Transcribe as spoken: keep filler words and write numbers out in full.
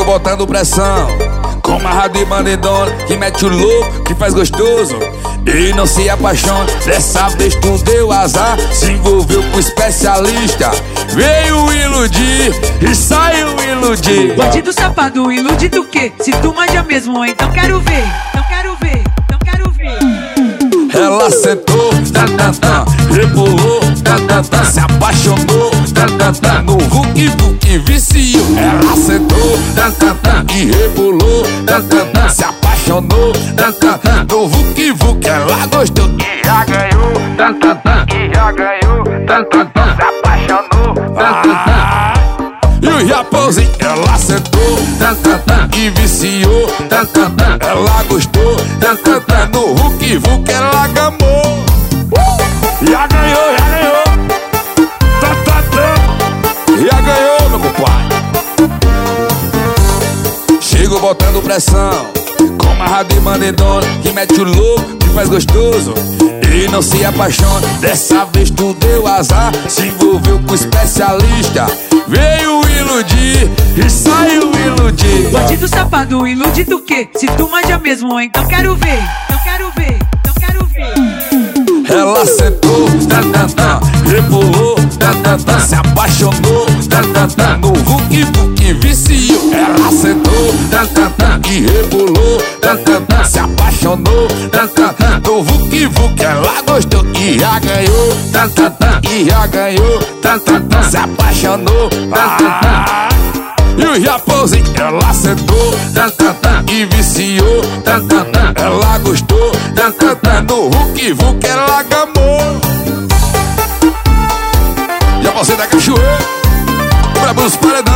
botando pressão, com marra de bandidona, que mete o louco, que faz gostoso e não se apaixona. Dessa vez tu deu azar, se envolveu com especialista, veio iludir e saiu iludir. Bandido safado, iludido o quê? Se tu manja mesmo, então quero ver, então quero ver, então quero ver. Ela sentou, tá, tá, tá, rebolou, tá, tá, tá, se apaixonou, tá, tá, tá, no Vuk Vuk viciou. Ela sentou, tá, tá, tá, e rebolou, tá, tá, tá, se apaixonou, tá, tá, tá, no Vuk Vuk. Ela gostou e já ganhou, tá, tá, tá, e já ganhou, tá, tá, tá, se apaixonou, tá, tá, tá. E o raposinho, ela sentou, tá, tá, tá, e viciou, tá, tá, tá, ela gostou, tá, tá, tá, no Vuk Vuk ela gamou. uh! Já ganhou, já ganhou, tá, tá, tá, já ganhou, meu compadre. Chego botando pressão, com marra de bandidona, que mete o louco, que faz gostoso e não se apaixona. Dessa vez tu deu azar, se envolveu com especialista, veio iludir e saiu iludir. Bandido safado, iludido o quê? Se tu manja mesmo, então quero ver, então quero ver, então quero ver. Ela sentou, tá, tá, tá, rebolou, tá, tá, tá, se apaixonou, tá, tá, tá, no Vuk Vuk viciou. Ela sentou, tá, tá, tá, e rebolou, tá, tá, tá, se apaixonou, tá, tá, tá, no Vuk Vuk. Ela gostou e já ganhou, tá, tá, tá, e já ganhou, tá, tá, tá, se apaixonou, tá, tá, tá. E o raposinho, ela sentou, tá, tá, tá, e viciou, tá, tá, tá, ela gostou, tá, tá, tá, no Vuk Vuk ela gamou. Já você da cachoeira, pra os paredões.